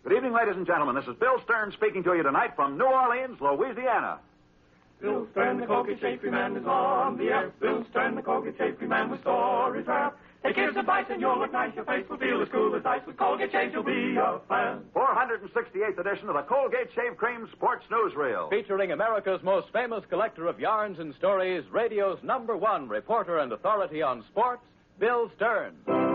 Good evening, ladies and gentlemen. This is Bill Stern speaking to you tonight from New Orleans, Louisiana. Bill Stern, the Colgate Shapery Man, is on the air. Bill Stern, the Colgate Shapery Man, with stories rare. Take his advice and you'll look nice. Your face will feel as cool as ice. With Colgate Shave, you'll be a fan. 468th edition of the Colgate Shave Cream Sports Newsreel. Featuring America's most famous collector of yarns and stories, radio's #1 reporter and authority on sports, Bill Stern.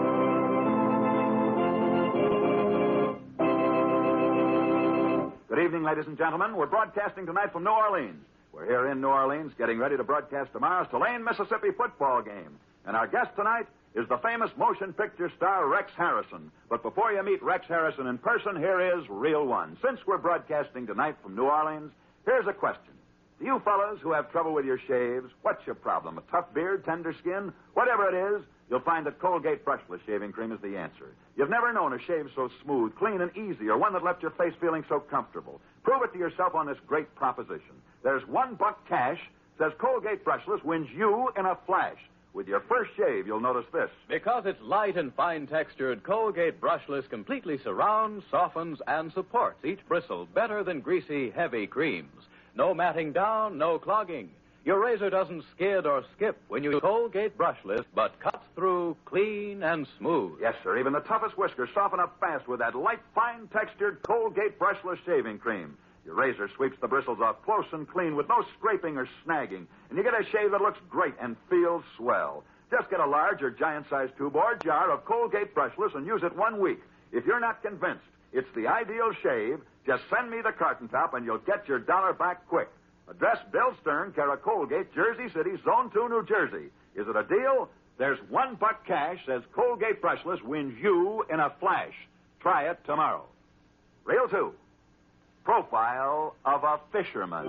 Good evening, ladies and gentlemen. We're broadcasting tonight from New Orleans. We're here in New Orleans getting ready to broadcast tomorrow's Tulane, Mississippi football game. And our guest tonight is the famous motion picture star Rex Harrison. But before you meet Rex Harrison in person, here is Real One. Since we're broadcasting tonight from New Orleans, here's a question. To you fellas who have trouble with your shaves, what's your problem? A tough beard, tender skin? Whatever it is, you'll find that Colgate Brushless Shaving Cream is the answer. You've never known a shave so smooth, clean, and easy, or one that left your face feeling so comfortable. Prove it to yourself on this great proposition. There's $1 cash, says Colgate Brushless wins you in a flash. With your first shave, you'll notice this. Because it's light and fine-textured, Colgate Brushless completely surrounds, softens, and supports each bristle better than greasy, heavy creams. No matting down, no clogging. Your razor doesn't skid or skip when you use Colgate Brushless, but cuts through clean and smooth. Yes, sir. Even the toughest whiskers soften up fast with that light, fine-textured Colgate Brushless Shaving Cream. Your razor sweeps the bristles off close and clean with no scraping or snagging, and you get a shave that looks great and feels swell. Just get a large or giant-sized tube or jar of Colgate Brushless and use it 1 week. If you're not convinced it's the ideal shave, just send me the carton top and you'll get your dollar back quick. Address Bill Stern, care of Colgate, Jersey City, Zone 2, New Jersey. Is it a deal? There's $1 cash, says Colgate Brushless wins you in a flash. Try it tomorrow. Reel 2. Profile of a fisherman.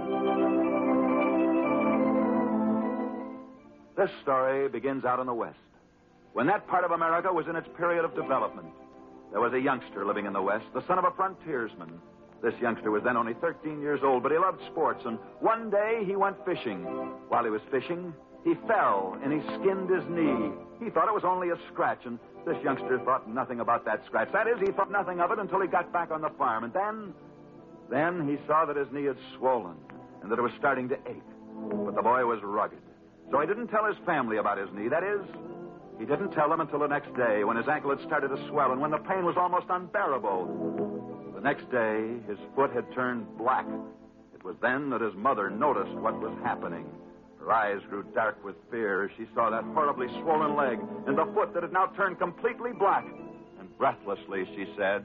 This story begins out in the West. When that part of America was in its period of development, there was a youngster living in the West, the son of a frontiersman. This youngster was then only 13 years old, but he loved sports, and one day he went fishing. While he was fishing, he fell, and he skinned his knee. He thought it was only a scratch, and this youngster thought nothing about that scratch. That is, he thought nothing of it until he got back on the farm, and then he saw that his knee had swollen and that it was starting to ache. But the boy was rugged. So he didn't tell his family about his knee. That is, he didn't tell them until the next day when his ankle had started to swell and when the pain was almost unbearable. The next day, his foot had turned black. It was then that his mother noticed what was happening. Her eyes grew dark with fear as she saw that horribly swollen leg and the foot that had now turned completely black. And breathlessly she said,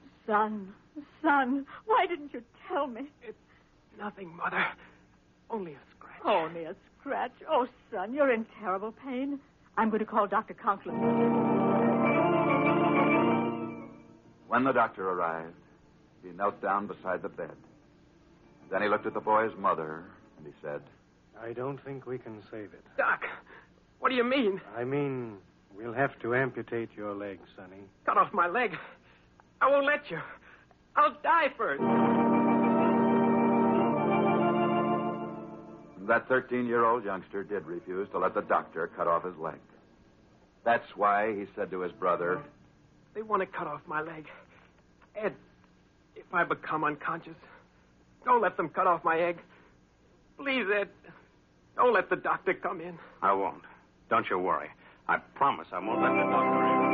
Son, why didn't you tell me? It's nothing, Mother. Only a scratch. Only a scratch. Oh, son, you're in terrible pain. I'm going to call Dr. Conklin. When the doctor arrived, he knelt down beside the bed. Then he looked at the boy's mother, and he said, I don't think we can save it. Doc, what do you mean? I mean, we'll have to amputate your leg, Sonny. Cut off my leg? I won't let you. I'll die first. That 13-year-old youngster did refuse to let the doctor cut off his leg. That's why he said to his brother, They want to cut off my leg. Ed, if I become unconscious, don't let them cut off my egg. Please, Ed, don't let the doctor come in. I won't. Don't you worry. I promise I won't let the doctor in.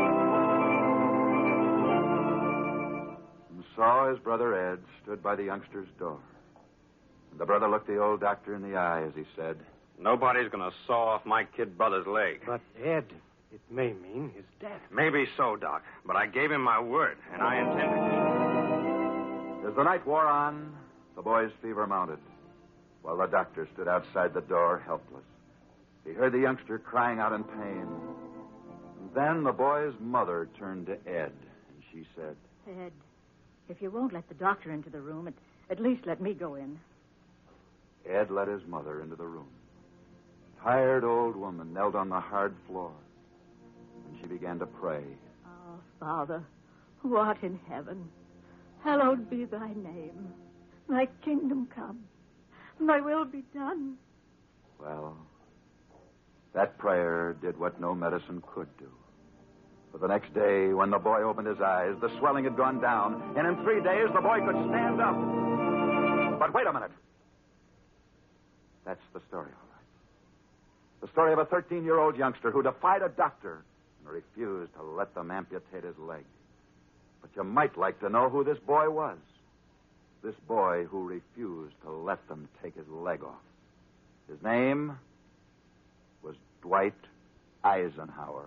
And so his brother Ed stood by the youngster's door. And the brother looked the old doctor in the eye as he said, Nobody's going to saw off my kid brother's leg. But, Ed, it may mean his death. Maybe so, Doc. But I gave him my word, and I intended. As the night wore on, the boy's fever mounted, while the doctor stood outside the door, helpless. He heard the youngster crying out in pain. And then the boy's mother turned to Ed, and she said, Ed, if you won't let the doctor into the room, at least let me go in. Ed let his mother into the room. A tired old woman knelt on the hard floor, and she began to pray. Oh, Father, who art in heaven, hallowed be thy name. Thy kingdom come. Thy will be done. Well, that prayer did what no medicine could do. But the next day, when the boy opened his eyes, the swelling had gone down, and in 3 days, the boy could stand up. But wait a minute. That's the story, all right. The story of a 13-year-old youngster who defied a doctor and refused to let them amputate his leg. But you might like to know who this boy was. This boy who refused to let them take his leg off. His name was Dwight Eisenhower.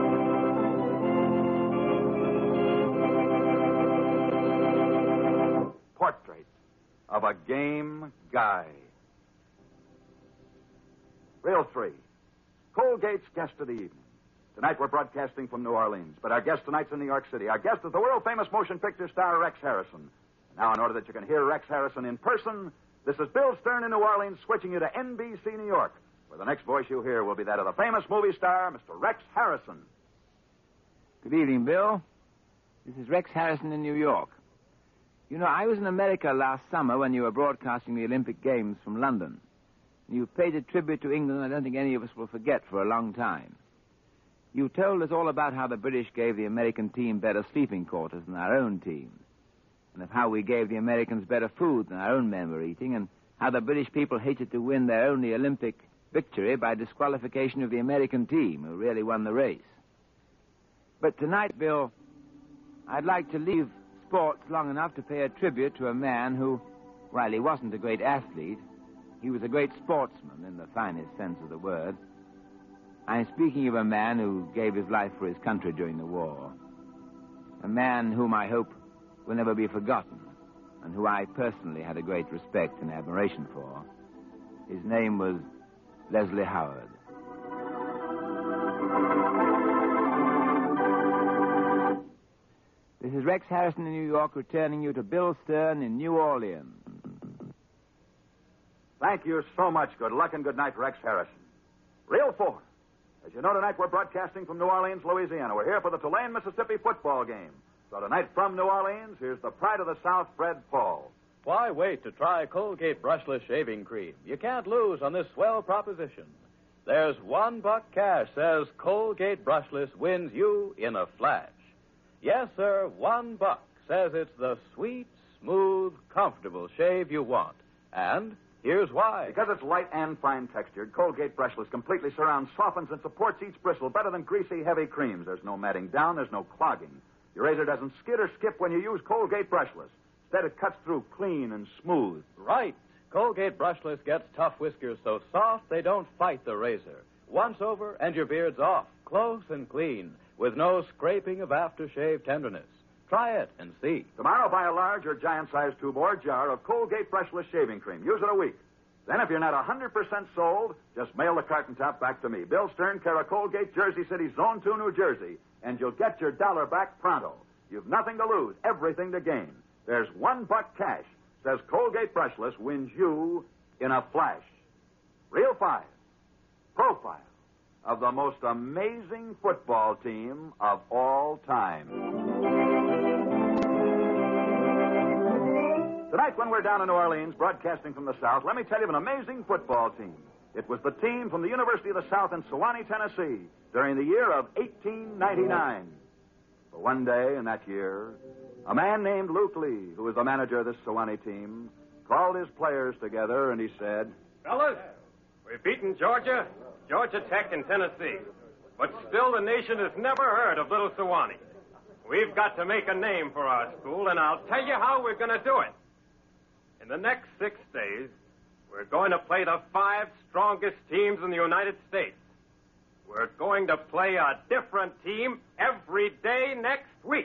Portrait of a game guy. Reel 3. Colgate's guest of the evening. Tonight we're broadcasting from New Orleans, but our guest tonight's in New York City. Our guest is the world-famous motion picture star Rex Harrison. And now, in order that you can hear Rex Harrison in person, this is Bill Stern in New Orleans switching you to NBC New York, where the next voice you hear will be that of the famous movie star, Mr. Rex Harrison. Good evening, Bill. This is Rex Harrison in New York. You know, I was in America last summer when you were broadcasting the Olympic Games from London. You paid a tribute to England I don't think any of us will forget for a long time. You told us all about how the British gave the American team better sleeping quarters than our own team, and of how we gave the Americans better food than our own men were eating, and how the British people hated to win their only Olympic victory by disqualification of the American team, who really won the race. But tonight, Bill, I'd like to leave sports long enough to pay a tribute to a man who, while he wasn't a great athlete, he was a great sportsman in the finest sense of the word. I'm speaking of a man who gave his life for his country during the war. A man whom I hope will never be forgotten, and who I personally had a great respect and admiration for. His name was Leslie Howard. This is Rex Harrison in New York, returning you to Bill Stern in New Orleans. Thank you so much. Good luck and good night, Rex Harrison. Reel 4. As you know, tonight we're broadcasting from New Orleans, Louisiana. We're here for the Tulane, Mississippi football game. So tonight from New Orleans, here's the pride of the South, Fred Paul. Why wait to try Colgate Brushless Shaving Cream? You can't lose on this swell proposition. There's $1 cash says Colgate Brushless wins you in a flash. Yes, sir, $1 says it's the sweet, smooth, comfortable shave you want. And here's why. Because it's light and fine textured, Colgate Brushless completely surrounds, softens, and supports each bristle better than greasy, heavy creams. There's no matting down, there's no clogging. Your razor doesn't skid or skip when you use Colgate Brushless. Instead, it cuts through clean and smooth. Right. Colgate Brushless gets tough whiskers so soft they don't fight the razor. Once over, and your beard's off, close and clean, with no scraping of aftershave tenderness. Try it and see. Tomorrow, buy a large or giant-sized tube or jar of Colgate Brushless Shaving Cream. Use it a week. Then, if you're not 100% sold, just mail the carton top back to me. Bill Stern, care of Colgate, Jersey City, Zone 2, New Jersey. And you'll get your dollar back pronto. You've nothing to lose, everything to gain. There's $1 cash. Says Colgate Brushless wins you in a flash. Reel 5. Profile of the most amazing football team of all time. Tonight, when we're down in New Orleans, broadcasting from the South, let me tell you of an amazing football team. It was the team from the University of the South in Sewanee, Tennessee, during the year of 1899. But one day in that year, a man named Luke Lee, who was the manager of this Sewanee team, called his players together and he said, Fellas, we've beaten Georgia, Georgia Tech, and Tennessee. But still the nation has never heard of Little Sewanee. We've got to make a name for our school, and I'll tell you how we're going to do it. In the next 6 days, we're going to play the 5 strongest teams in the United States. We're going to play a different team every day next week.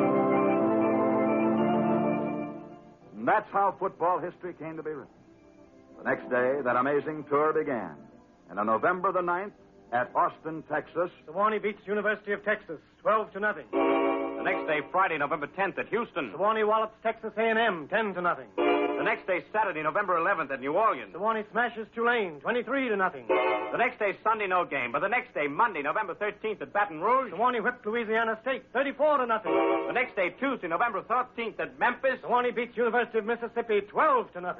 And that's how football history came to be written. The next day, that amazing tour began. And on November the 9th, at Austin, Texas, Sewanee beats University of Texas, 12-0. The next day, Friday, November 10th at Houston. Sewanee wallops Texas A&M, 10-0. The next day, Saturday, November 11th at New Orleans. Sewanee smashes Tulane, 23-0. The next day, Sunday, no game. But the next day, Monday, November 13th at Baton Rouge. Sewanee whipped Louisiana State, 34-0. The next day, Tuesday, November 13th at Memphis. Sewanee beats University of Mississippi, 12-0.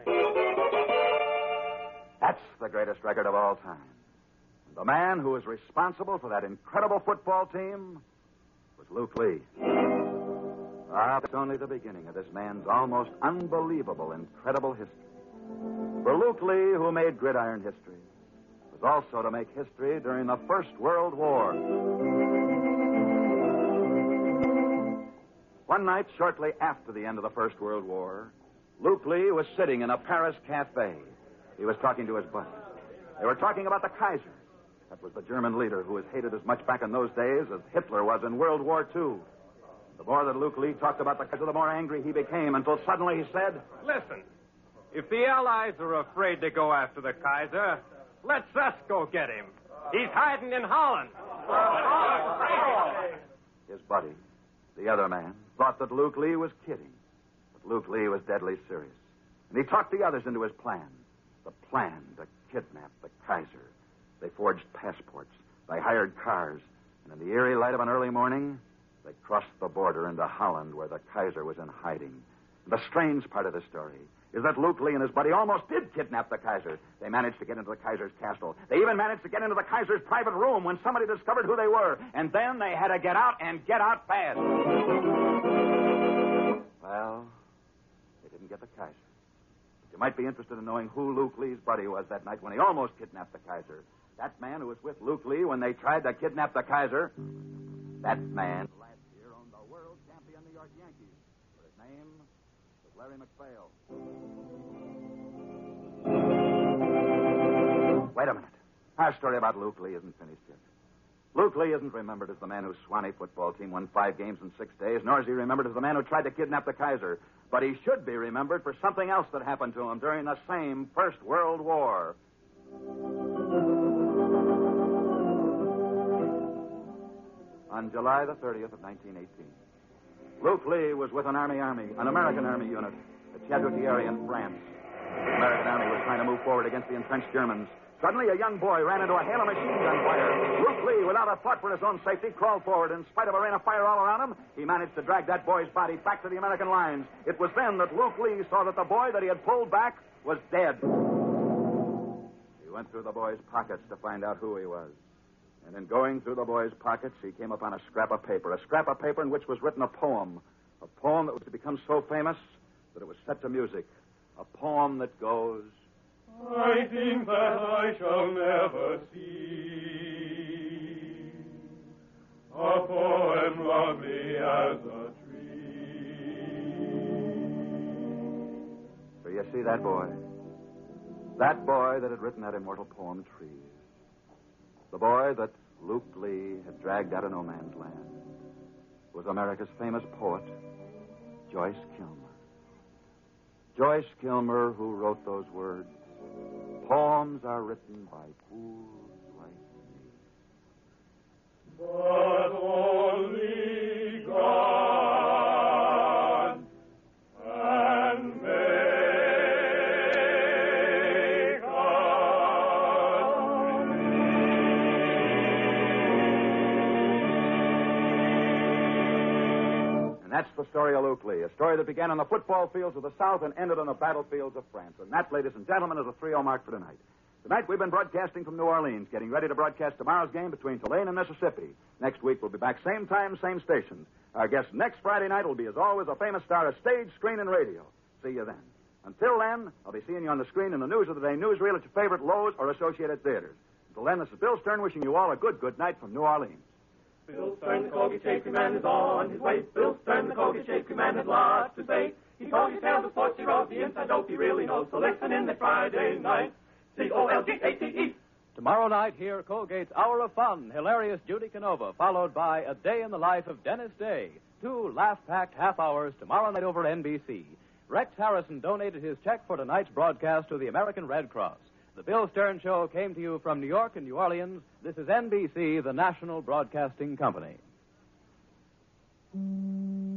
that's the greatest record of all time. And the man who was responsible for that incredible football team was Luke Lee. It's only the beginning of this man's almost unbelievable, incredible history. For Luke Lee, who made gridiron history, was also to make history during the First World War. One night, shortly after the end of the First World War, Luke Lee was sitting in a Paris cafe. He was talking to his buddies. They were talking about the Kaiser. That was the German leader who was hated as much back in those days as Hitler was in World War II. The more that Luke Lee talked about the Kaiser, the more angry he became, until suddenly he said, Listen, if the Allies are afraid to go after the Kaiser, let's us go get him. He's hiding in Holland. His buddy, the other man, thought that Luke Lee was kidding. But Luke Lee was deadly serious. And he talked the others into his plan. The plan to kidnap the Kaiser. They forged passports. They hired cars. And in the eerie light of an early morning, they crossed the border into Holland where the Kaiser was in hiding. The strange part of the story is that Luke Lee and his buddy almost did kidnap the Kaiser. They managed to get into the Kaiser's castle. They even managed to get into the Kaiser's private room when somebody discovered who they were. And then they had to get out and get out fast. Well, they didn't get the Kaiser. But you might be interested in knowing who Luke Lee's buddy was that night when he almost kidnapped the Kaiser. That man who was with Luke Lee when they tried to kidnap the Kaiser, that man last year owned the world champion New York Yankees. But his name was Larry McPhail. Wait a minute. Our story about Luke Lee isn't finished yet. Luke Lee isn't remembered as the man whose Swanee football team won 5 games in 6 days, nor is he remembered as the man who tried to kidnap the Kaiser. But he should be remembered for something else that happened to him during the same First World War. On July the 30th of 1918, Luke Lee was with an American Army unit at Chateau-Thierry in France. The American Army was trying to move forward against the entrenched Germans. Suddenly, a young boy ran into a hail of machine gun fire. Luke Lee, without a thought for his own safety, crawled forward. In spite of a rain of fire all around him, he managed to drag that boy's body back to the American lines. It was then that Luke Lee saw that the boy that he had pulled back was dead. He went through the boy's pockets to find out who he was. And in going through the boy's pockets, he came upon a scrap of paper in which was written a poem that was to become so famous that it was set to music. A poem that goes, I think that I shall never see a poem lovely as a tree. So you see that boy? That boy that had written that immortal poem, Trees. The boy that Luke Lee had dragged out of no man's land was America's famous poet, Joyce Kilmer. Joyce Kilmer, who wrote those words, poems are written by fools like me. But only God can make And that's the story of Luke Lee, a story that began on the football fields of the South and ended on the battlefields of France. And that, ladies and gentlemen, is a 3-0 mark for tonight. Tonight, we've been broadcasting from New Orleans, getting ready to broadcast tomorrow's game between Tulane and Mississippi. Next week, we'll be back same time, same station. Our guest next Friday night will be, as always, a famous star of stage, screen, and radio. See you then. Until then, I'll be seeing you on the screen in the News of the Day newsreel at your favorite Lowe's or Associated Theaters. Until then, this is Bill Stern wishing you all a good night from New Orleans. Bill Stern, the Colgate Shapery Man, is on his way. Bill Stern, the Colgate Shapery Man, has lots to say. He told you tales of sports, he wrote the inside dope he really knows. So listen in this Friday night. Colgate. Tomorrow night, hear Colgate's Hour of Fun, hilarious Judy Canova, followed by A Day in the Life of Dennis Day. 2 laugh-packed half hours tomorrow night over NBC. Rex Harrison donated his check for tonight's broadcast to the American Red Cross. The Bill Stern Show came to you from New York and New Orleans. This is NBC, the National Broadcasting Company.